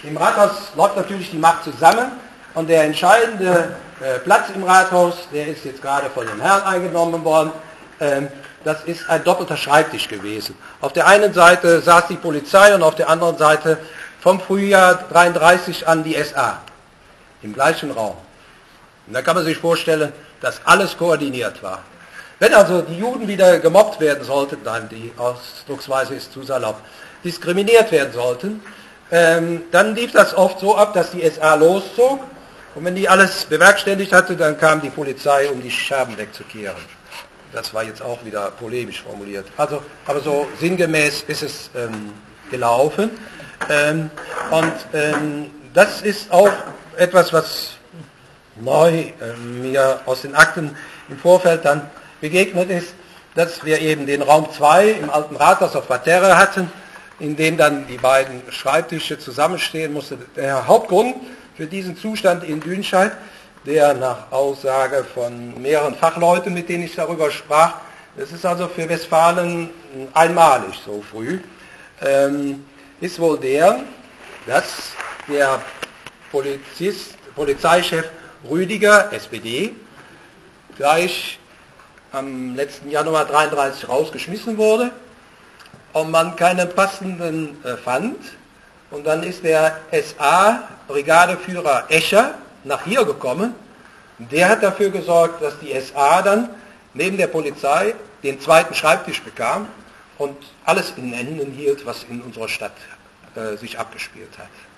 Im Rathaus läuft natürlich die Macht zusammen und der entscheidende Platz im Rathaus, der ist jetzt gerade von dem Herrn eingenommen worden. Das ist ein doppelter Schreibtisch gewesen. Auf der einen Seite saß die Polizei und auf der anderen Seite vom Frühjahr 33 an die SA im gleichen Raum. Und da kann man sich vorstellen, dass alles koordiniert war. Wenn also die Juden wieder gemobbt werden sollten, nein, die Ausdrucksweise ist zu salopp, diskriminiert werden sollten, dann lief das oft so ab, dass die SA loszog und wenn die alles bewerkstelligt hatte, dann kam die Polizei, um die Scherben wegzukehren. Das war jetzt auch wieder polemisch formuliert. Also, aber so sinngemäß ist es gelaufen. Das ist auch etwas, was neu mir aus den Akten im Vorfeld dann begegnet ist, dass wir eben den Raum 2 im alten Rathaus auf Parterre hatten, in dem dann die beiden Schreibtische zusammenstehen mussten. Der Hauptgrund für diesen Zustand in Dünscheid, der nach Aussage von mehreren Fachleuten, mit denen ich darüber sprach, es ist also für Westfalen einmalig so früh, ist wohl der, dass der Polizeichef Rüdiger, SPD, gleich am letzten Januar 33 rausgeschmissen wurde und man keinen passenden fand. Und dann ist der SA-Brigadeführer Escher nach hier gekommen. Der hat dafür gesorgt, dass die SA dann neben der Polizei den zweiten Schreibtisch bekam und alles in Händen hielt, was in unserer Stadt sich abgespielt hat.